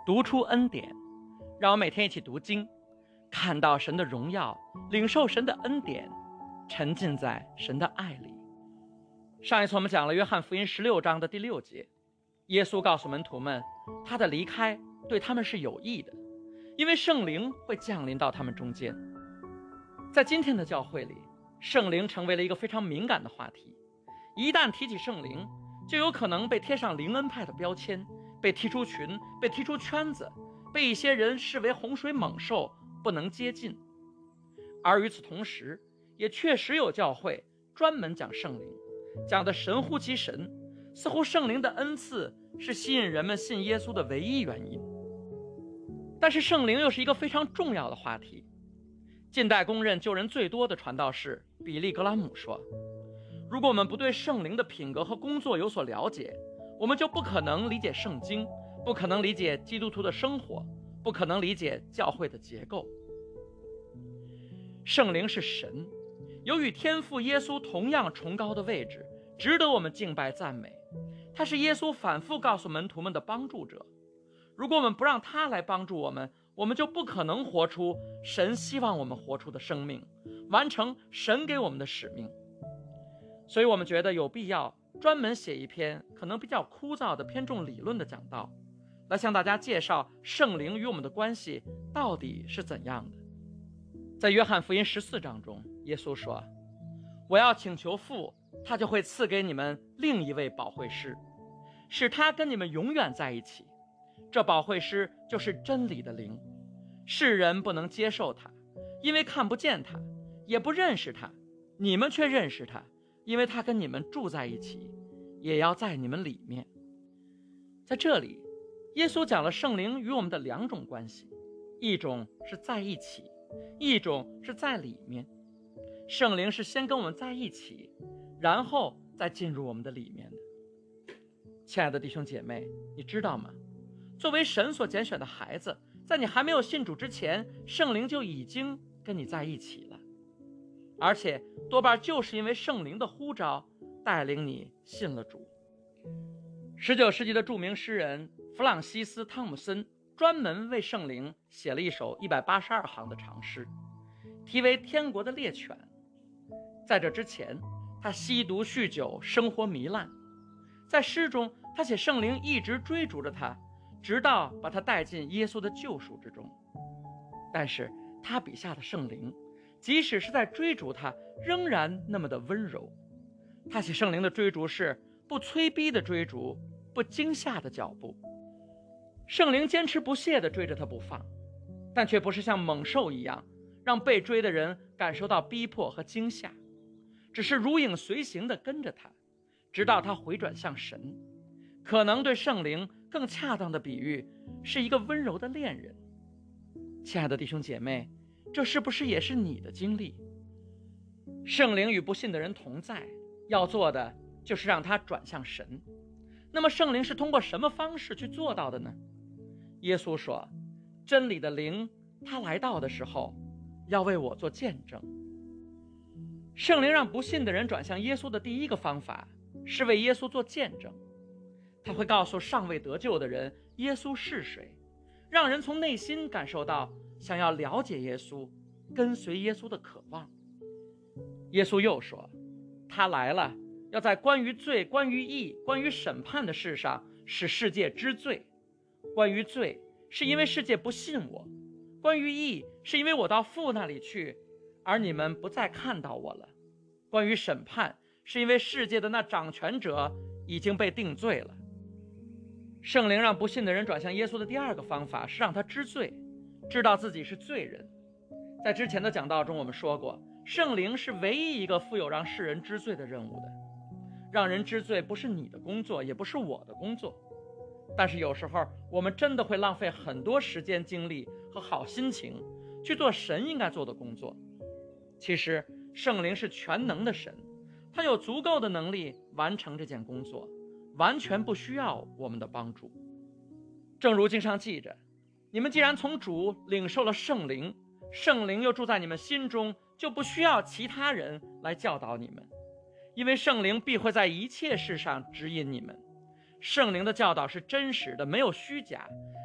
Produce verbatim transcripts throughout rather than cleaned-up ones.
读出恩典，让我每天一起读经，看到神的荣耀，领受神的恩典，沉浸在神的爱里。上一次我们讲了约翰福音十六章的第六节，耶稣告诉门徒们，他的离开对他们是有益的，因为圣灵会降临到他们中间。在今天的教会里，圣灵成为了一个非常敏感的话题，一旦提起圣灵，就有可能被贴上灵恩派的标签，被踢出群，被踢出圈子，被一些人视为洪水猛兽，不能接近。而与此同时，也确实有教会专门讲圣灵，讲得神乎其神，似乎圣灵的恩赐是吸引人们信耶稣的唯一原因。但是圣灵又是一个非常重要的话题。近代公认救人最多的传道士比利·格兰姆说，如果我们不对圣灵的品格和工作有所了解，我们就不可能理解圣经，不可能理解基督徒的生活，不可能理解教会的结构。圣灵是神，有与天父耶稣同样崇高的位置，值得我们敬拜赞美。他是耶稣反复告诉门徒们的帮助者，如果我们不让他来帮助我们，我们就不可能活出神希望我们活出的生命，完成神给我们的使命。所以我们觉得有必要专门写一篇可能比较枯燥的偏重理论的讲道，来向大家介绍圣灵与我们的关系到底是怎样的。在约翰福音十四章中，耶稣说，我要请求父，他就会赐给你们另一位保惠师，使他跟你们永远在一起。这保惠师就是真理的灵，世人不能接受他，因为看不见他，也不认识他，你们却认识他，因为他跟你们住在一起，也要在你们里面。在这里，耶稣讲了圣灵与我们的两种关系，一种是在一起，一种是在里面。圣灵是先跟我们在一起，然后再进入我们的里面的。亲爱的弟兄姐妹，你知道吗？作为神所拣选的孩子，在你还没有信主之前，圣灵就已经跟你在一起了，而且多半就是因为圣灵的呼召带领你信了主。十九世纪的著名诗人弗朗西斯·汤姆森专门为圣灵写了一首一百八十二行的长诗，题为《天国的猎犬》。在这之前，他吸毒酗酒，生活糜烂。在诗中，他写圣灵一直追逐着他，直到把他带进耶稣的救赎之中。但是他笔下的圣灵，即使是在追逐他，仍然那么的温柔。他写圣灵的追逐是不催逼的追逐，不惊吓的脚步。圣灵坚持不懈地追着他不放，但却不是像猛兽一样让被追的人感受到逼迫和惊吓，只是如影随形地跟着他，直到他回转向神。可能对圣灵更恰当的比喻是一个温柔的恋人。亲爱的弟兄姐妹，这是不是也是你的经历？圣灵与不信的人同在，要做的就是让他转向神。那么圣灵是通过什么方式去做到的呢？耶稣说，真理的灵他来到的时候要为我做见证。圣灵让不信的人转向耶稣的第一个方法是为耶稣做见证。他会告诉尚未得救的人耶稣是谁，让人从内心感受到想要了解耶稣，跟随耶稣的渴望。耶稣又说，他来了，要在关于罪、关于义、关于审判的事上使世界知罪。关于罪，是因为世界不信我；关于义，是因为我到父那里去，而你们不再看到我了；关于审判，是因为世界的那掌权者已经被定罪了。圣灵让不信的人转向耶稣的第二个方法是让他知罪，知道自己是罪人。在之前的讲道中我们说过，圣灵是唯一一个负有让世人知罪的任务的。让人知罪不是你的工作，也不是我的工作，但是有时候我们真的会浪费很多时间精力和好心情去做神应该做的工作。其实圣灵是全能的神，他有足够的能力完成这件工作，完全不需要我们的帮助。正如经上记着，你们既然从主领受了圣灵，圣灵又住在你们心中，就不需要其他人来教导你们，因为圣灵必会在一切事上指引你们。圣灵的教导是真实的，没有虚假，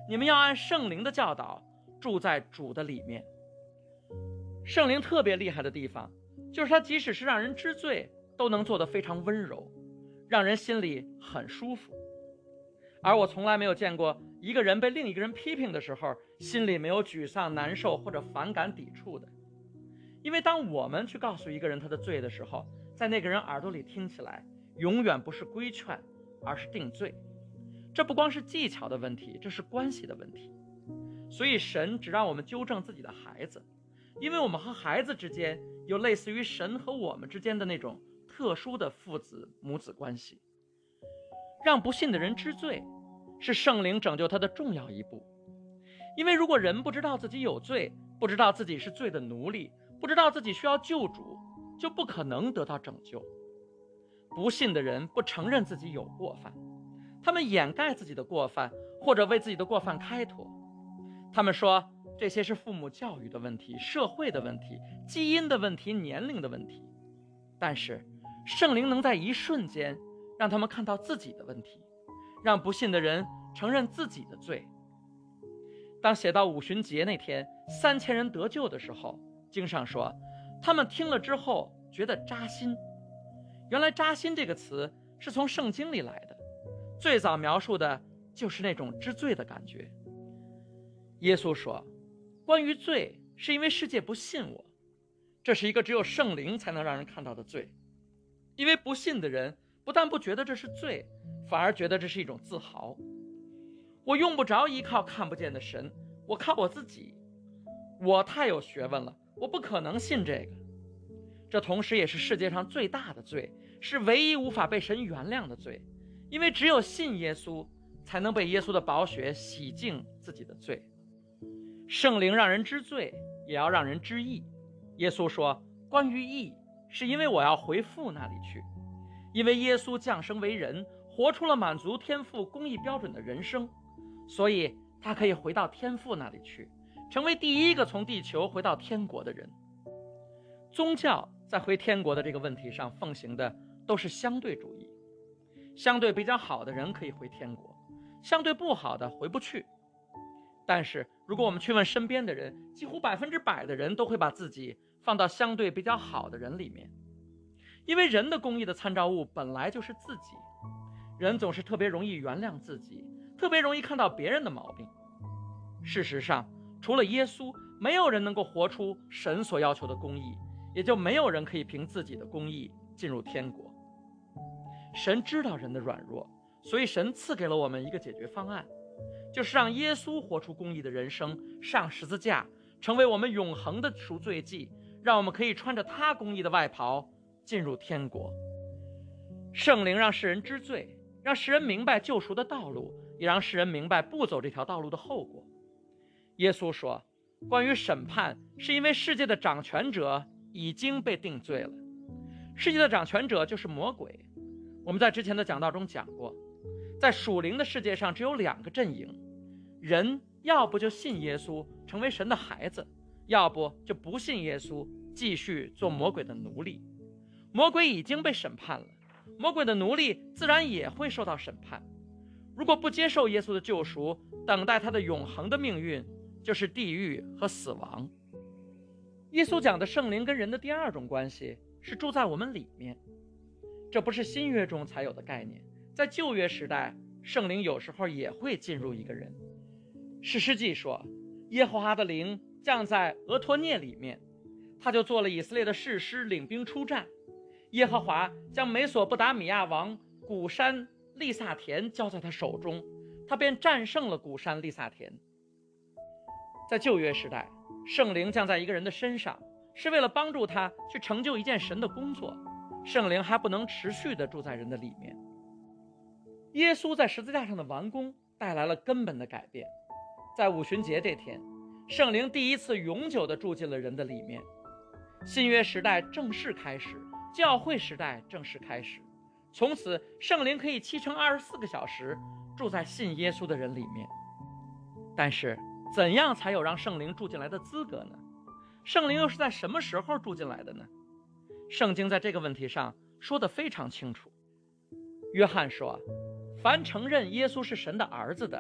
你们要按圣灵的教导住在主的里面。圣灵特别厉害的地方，就是他即使是让人知罪，都能做得非常温柔，让人心里很舒服。而我从来没有见过一个人被另一个人批评的时候，心里没有沮丧、难受或者反感、抵触的。因为当我们去告诉一个人他的罪的时候，在那个人耳朵里听起来，永远不是规劝，而是定罪。这不光是技巧的问题，这是关系的问题。所以神只让我们纠正自己的孩子，因为我们和孩子之间有类似于神和我们之间的那种特殊的父子母子关系。让不信的人知罪，是圣灵拯救他的重要一步。因为如果人不知道自己有罪，不知道自己是罪的奴隶，不知道自己需要救主，就不可能得到拯救。不信的人不承认自己有过犯，他们掩盖自己的过犯，或者为自己的过犯开脱。他们说这些是父母教育的问题、社会的问题、基因的问题、年龄的问题。但是圣灵能在一瞬间让他们看到自己的问题，让不信的人承认自己的罪。当写到五旬节那天三千人得救的时候，经上说他们听了之后觉得扎心。原来扎心这个词是从圣经里来的，最早描述的就是那种知罪的感觉。耶稣说，关于罪是因为世界不信我，这是一个只有圣灵才能让人看到的罪。因为不信的人不但不觉得这是罪，反而觉得这是一种自豪。我用不着依靠看不见的神，我靠我自己，我太有学问了，我不可能信这个。这同时也是世界上最大的罪，是唯一无法被神原谅的罪。因为只有信耶稣，才能被耶稣的宝血洗净自己的罪。圣灵让人知罪，也要让人知义。耶稣说，关于义，是因为我要回父那里去。因为耶稣降生为人，活出了满足天父公义标准的人生，所以他可以回到天父那里去，成为第一个从地球回到天国的人。宗教在回天国的这个问题上奉行的都是相对主义，相对比较好的人可以回天国，相对不好的回不去。但是如果我们去问身边的人，几乎百分之百的人都会把自己放到相对比较好的人里面。因为人的公义的参照物本来就是自己，人总是特别容易原谅自己，特别容易看到别人的毛病。事实上，除了耶稣，没有人能够活出神所要求的公义，也就没有人可以凭自己的公义进入天国。神知道人的软弱，所以神赐给了我们一个解决方案，就是让耶稣活出公义的人生，上十字架，成为我们永恒的赎罪祭，让我们可以穿着他公义的外袍进入天国。圣灵让世人知罪，让世人明白救赎的道路，也让世人明白不走这条道路的后果。耶稣说，关于审判，是因为世界的掌权者已经被定罪了。世界的掌权者就是魔鬼。我们在之前的讲道中讲过，在属灵的世界上只有两个阵营，人要不就信耶稣成为神的孩子，要不就不信耶稣继续做魔鬼的奴隶。魔鬼已经被审判了，魔鬼的奴隶自然也会受到审判。如果不接受耶稣的救赎，等待他的永恒的命运就是地狱和死亡。耶稣讲的圣灵跟人的第二种关系是住在我们里面，这不是新约中才有的概念，在旧约时代，圣灵有时候也会进入一个人。士师记说，耶和华的灵降在俄托涅里面，他就做了以色列的士师，领兵出战。耶和华将美索不达米亚王古山利萨田交在他手中，他便战胜了古山利萨田。在旧约时代，圣灵降在一个人的身上，是为了帮助他去成就一件神的工作，圣灵还不能持续地住在人的里面。耶稣在十字架上的完工带来了根本的改变。在五旬节这天，圣灵第一次永久地住进了人的里面。新约时代正式开始，教会时代正式开始，从此圣灵可以七乘二十四个小时住在信耶稣的人里面。但是怎样才有让圣灵住进来的资格呢？圣灵又是在什么时候住进来的呢？圣经在这个问题上说得非常清楚。约翰说，凡承认耶稣是神的儿子的，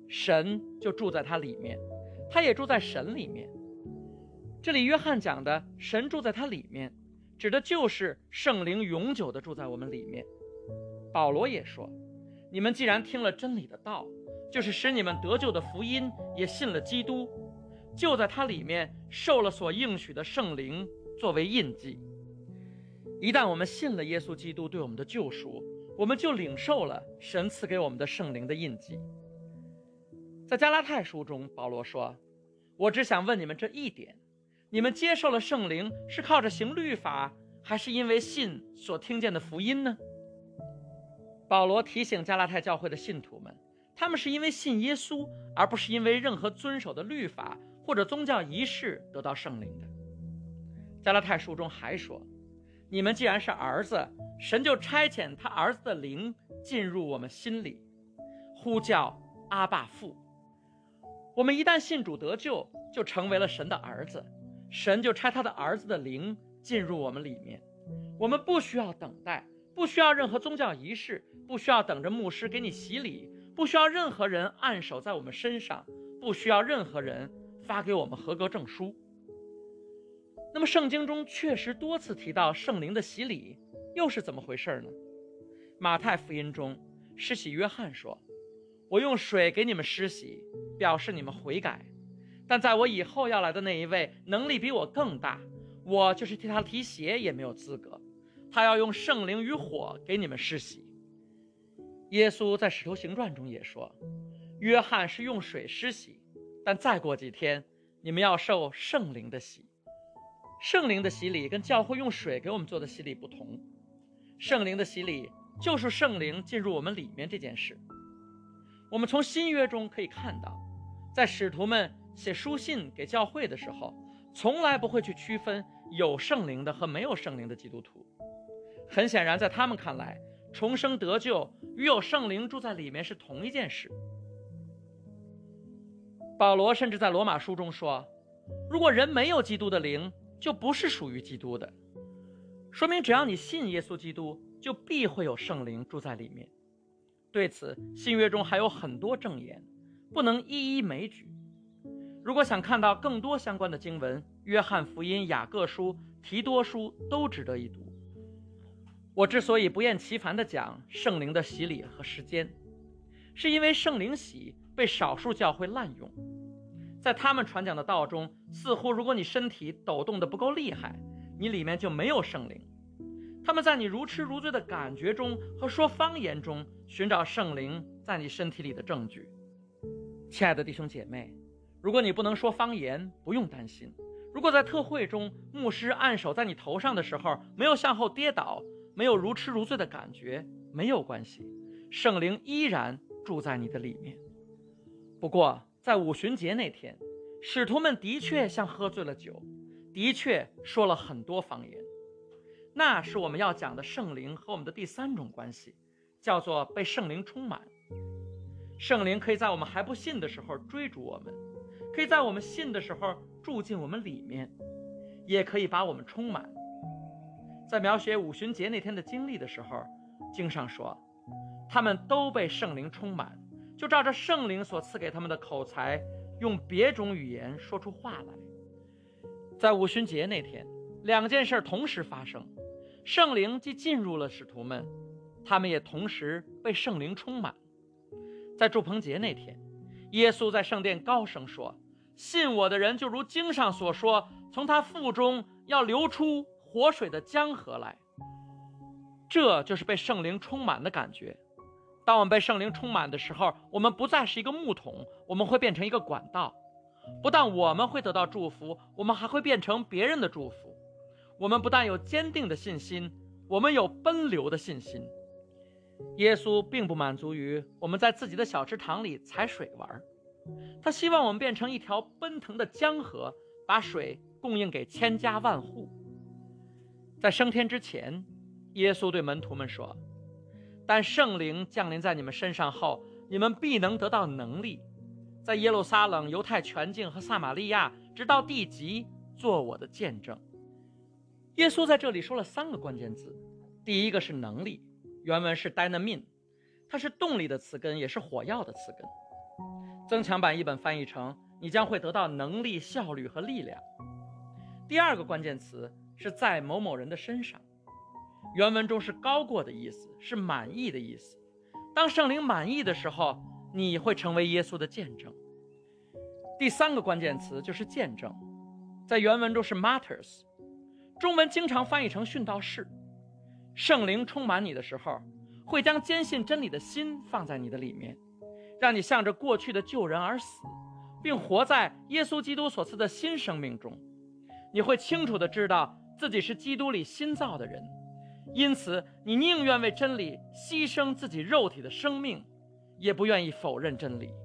神就住在他里面，他也住在神里面。这里约翰讲的神住在他里面，指的就是圣灵永久地住在我们里面。保罗也说，你们既然听了真理的道，就是使你们得救的福音，也信了基督，就在他里面受了所应许的圣灵作为印记。一旦我们信了耶稣基督对我们的救赎，我们就领受了神赐给我们的圣灵的印记。在加拉太书中，保罗说，我只想问你们这一点，你们接受了圣灵是靠着行律法，还是因为信所听见的福音呢？保罗提醒加拉太教会的信徒们，他们是因为信耶稣，而不是因为任何遵守的律法或者宗教仪式得到圣灵的。加拉太书中还说，你们既然是儿子，神就差遣他儿子的灵进入我们心里，呼叫阿爸父。我们一旦信主得救，就成为了神的儿子，神就差他的儿子的灵进入我们里面。我们不需要等待，不需要任何宗教仪式，不需要等着牧师给你洗礼，不需要任何人按手在我们身上，不需要任何人发给我们合格证书。那么圣经中确实多次提到圣灵的洗礼，又是怎么回事呢？马太福音中，施洗约翰说，我用水给你们施洗，表示你们悔改，但在我以后要来的那一位能力比我更大，我就是替他提鞋也没有资格，他要用圣灵与火给你们施洗。耶稣在使徒行传中也说，约翰是用水施洗，但再过几天你们要受圣灵的洗。圣灵的洗礼跟教会用水给我们做的洗礼不同，圣灵的洗礼就是圣灵进入我们里面这件事。我们从新约中可以看到，在使徒们写书信给教会的时候，从来不会去区分有圣灵的和没有圣灵的基督徒。很显然，在他们看来，重生得救与有圣灵住在里面是同一件事。保罗甚至在罗马书中说，如果人没有基督的灵，就不是属于基督的。说明只要你信耶稣基督，就必会有圣灵住在里面。对此，新约中还有很多证言，不能一一枚举。如果想看到更多相关的经文，约翰福音、雅各书、提多书都值得一读。我之所以不厌其烦地讲圣灵的洗礼和时间，是因为圣灵洗被少数教会滥用。在他们传讲的道中，似乎如果你身体抖动得不够厉害，你里面就没有圣灵。他们在你如痴如醉的感觉中和说方言中寻找圣灵在你身体里的证据。亲爱的弟兄姐妹，如果你不能说方言，不用担心。如果在特会中牧师按手在你头上的时候没有向后跌倒，没有如痴如醉的感觉，没有关系，圣灵依然住在你的里面。不过在五旬节那天，使徒们的确像喝醉了酒，的确说了很多方言。那是我们要讲的圣灵和我们的第三种关系，叫做被圣灵充满。圣灵可以在我们还不信的时候追逐我们，可以在我们信的时候住进我们里面，也可以把我们充满。在描写五旬节那天的经历的时候，经上说他们都被圣灵充满，就照着圣灵所赐给他们的口才，用别种语言说出话来。在五旬节那天，两件事同时发生，圣灵既进入了使徒们，他们也同时被圣灵充满。在祝棚节那天，耶稣在圣殿高声说，信我的人就如经上所说，从他腹中要流出活水的江河来。这就是被圣灵充满的感觉。当我们被圣灵充满的时候，我们不再是一个木桶，我们会变成一个管道。不但我们会得到祝福，我们还会变成别人的祝福。我们不但有坚定的信心，我们有奔流的信心。耶稣并不满足于我们在自己的小池塘里踩水玩，他希望我们变成一条奔腾的江河，把水供应给千家万户。在升天之前，耶稣对门徒们说，但圣灵降临在你们身上后，你们必能得到能力，在耶路撒冷、犹太全境和撒玛利亚，直到地极，做我的见证。耶稣在这里说了三个关键字，第一个是能力，原文是 dynamin， 它是动力的词根，也是火药的词根。 增强版译本翻译成你将会得到能力、效率和力量。第二个关键词是在某某人的身上，原文中是高过的意思，是满意的意思。当圣灵满意的时候，你会成为耶稣的见证。第三个关键词就是见证，在原文中是 martyrs， 中文经常翻译成殉道士。圣灵充满你的时候，会将坚信真理的心放在你的里面，让你向着过去的旧人而死，并活在耶稣基督所赐的新生命中。你会清楚地知道自己是基督里新造的人，因此你宁愿为真理牺牲自己肉体的生命，也不愿意否认真理。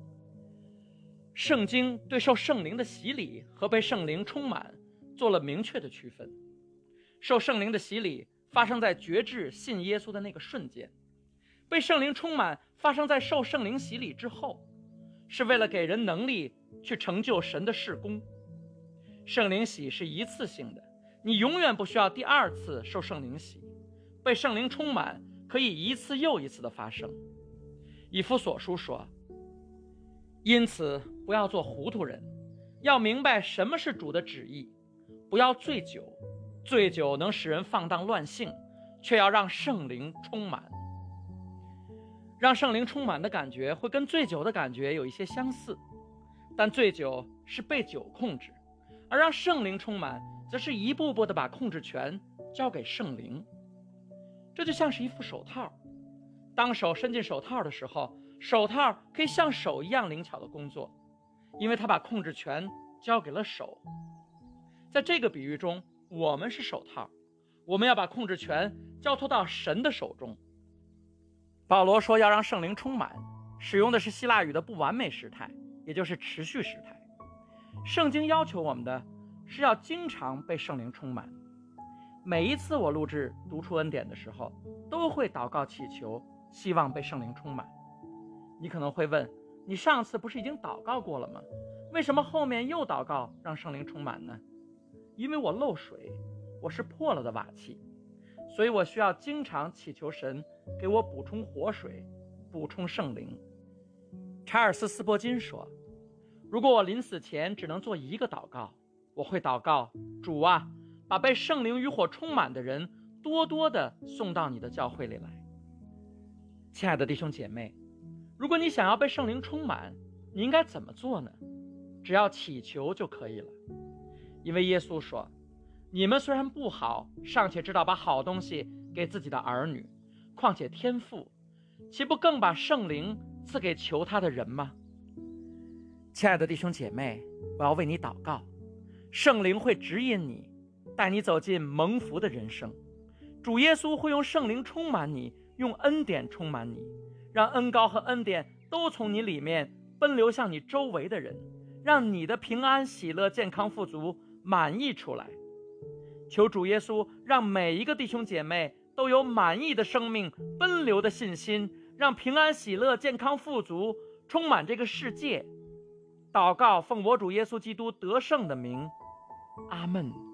圣经对受圣灵的洗礼和被圣灵充满做了明确的区分。受圣灵的洗礼发生在决志信耶稣的那个瞬间，被圣灵充满发生在受圣灵洗礼之后，是为了给人能力去成就神的事工。圣灵洗是一次性的，你永远不需要第二次受圣灵洗。被圣灵充满可以一次又一次的发生。以弗所书说，因此不要做糊涂人，要明白什么是主的旨意，不要醉酒，醉酒能使人放荡乱性，却要让圣灵充满。让圣灵充满的感觉会跟醉酒的感觉有一些相似，但醉酒是被酒控制，而让圣灵充满则是一步步的把控制权交给圣灵。这就像是一副手套，当手伸进手套的时候，手套可以像手一样灵巧的工作，因为它把控制权交给了手。在这个比喻中，我们是手套，我们要把控制权交托到神的手中。保罗说要让圣灵充满，使用的是希腊语的不完美时态，也就是持续时态。圣经要求我们的是要经常被圣灵充满。每一次我录制读出恩典的时候，都会祷告祈求，希望被圣灵充满。你可能会问，你上次不是已经祷告过了吗？为什么后面又祷告让圣灵充满呢？因为我漏水，我是破了的瓦器，所以我需要经常祈求神给我补充活水，补充圣灵。查尔斯·斯波金说，如果我临死前只能做一个祷告，我会祷告，主啊，把被圣灵与火充满的人多多地送到你的教会里来。亲爱的弟兄姐妹，如果你想要被圣灵充满，你应该怎么做呢？只要祈求就可以了。因为耶稣说，你们虽然不好，尚且知道把好东西给自己的儿女，况且天父岂不更把圣灵赐给求他的人吗？亲爱的弟兄姐妹，我要为你祷告，圣灵会指引你，带你走进蒙福的人生。主耶稣会用圣灵充满你，用恩典充满你，让恩膏和恩典都从你里面奔流向你周围的人，让你的平安、喜乐、健康、富足满溢出来。求主耶稣让每一个弟兄姐妹都有满意的生命、奔流的信心，让平安、喜乐、健康、富足充满这个世界。祷告奉我主耶稣基督得胜的名，阿们。